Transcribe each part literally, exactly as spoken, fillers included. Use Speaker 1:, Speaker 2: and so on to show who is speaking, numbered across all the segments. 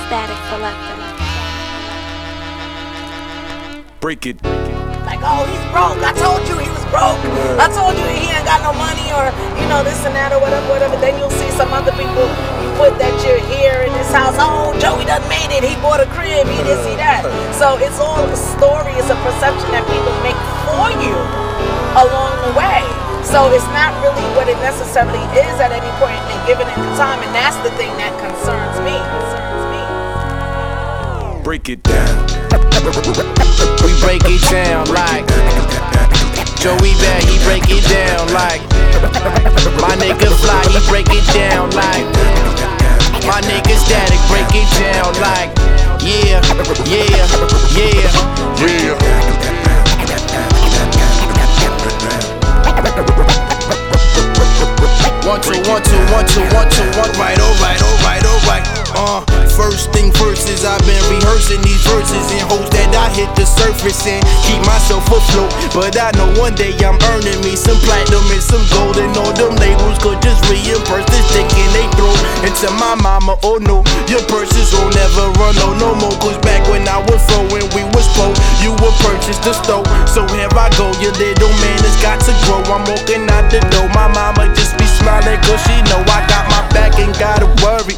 Speaker 1: Static Selector.
Speaker 2: Break it.
Speaker 3: Like, oh, he's broke. I told you he was broke. I told you he ain't got no money, or, you know, this and that, or whatever, whatever. Then you'll see some other people, you put that you're here in this house. Oh, Joey done made it. He bought a crib. He did see that. So it's all a story. It's a perception that people make for you along the way. So it's not really what it necessarily is at any point in given in time. And that's the thing that concerns me. Concerns me.
Speaker 2: Break it down.
Speaker 4: We break it down like Joey Bad, he break it down like my nigga Fly, he break it down like my nigga Static, break it down like yeah, yeah, yeah, yeah. One, two, one, two, one, two, one, two, one, right, alright, alright, alright. Uh, first thing first is I've been rehearsing these verses and hopes that I hit the surface and keep myself afloat. But I know one day I'm earning me some platinum and some gold, and all them labels could just reimburse this dick in they throat. And to my mama, oh no, your purses will never run no no more. Cause back when I was fro, when we was poor, you would purchase the stove. So here I go, your little man has got to grow. I'm walking out the door, my mama just be smiling cause she know I got my back and gotta worry.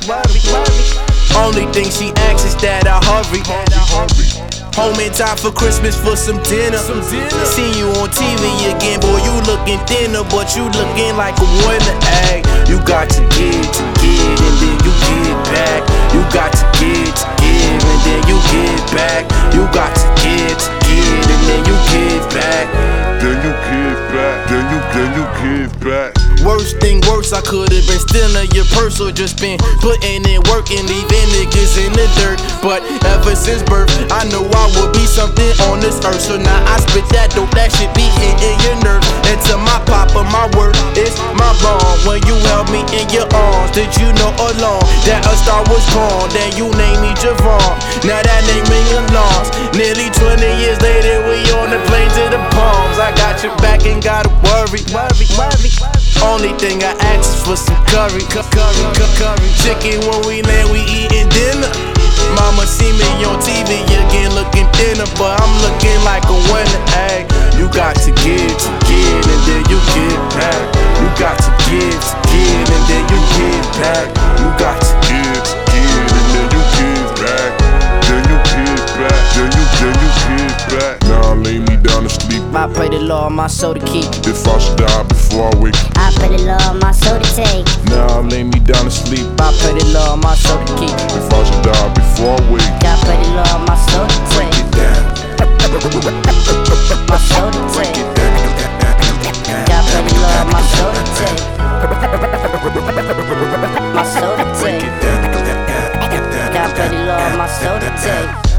Speaker 4: Only thing she asks is that I hurry. Home in time for Christmas for some dinner. Seen you on T V again, boy, you looking thinner, but you looking like a winner. Ay, you got to give to give and then you give back. You got to give to give and then you give back. You got to give to give and then you give back.
Speaker 5: Then you give back. Then you then you give back.
Speaker 4: Worst thing worse, I could've been stealing your purse or just been putting in work and leaving niggas in the dirt. But ever since birth, I know I would be something on this earth. So now I spit that dope, that shit be hitting your nerves. And to my papa, my word is my bond. When you held me in your arms, did you know along that a star was born? Then you named me Javon, now that name ringing alarms. Nearly twenty years later, we on the plane to the Palms. I got your back and gotta worry, worry, worry. Only thing I ask is for some curry, curry, curry, chicken. When we land, we eating dinner. Mama see me on T V again, looking thinner, but I'm looking like a winner. Ay, you got to give to give and then you give back. You got to give to give and then you give back. You got to
Speaker 5: Give to give and then you give back. Then you give back. Then you then you give back. Now lay me down to sleep.
Speaker 6: I pray the Lord my soul to keep.
Speaker 5: If I should die before I wake,
Speaker 6: I pray the Lord my soul to take.
Speaker 5: now lay me down to sleep.
Speaker 6: I pray the Lord my soul to keep.
Speaker 5: If I should die before I wake,
Speaker 6: I pray the Lord my soul to take. My soul to take. God pray the Lord my soul to take. My soul to take. God pray the Lord my soul to take.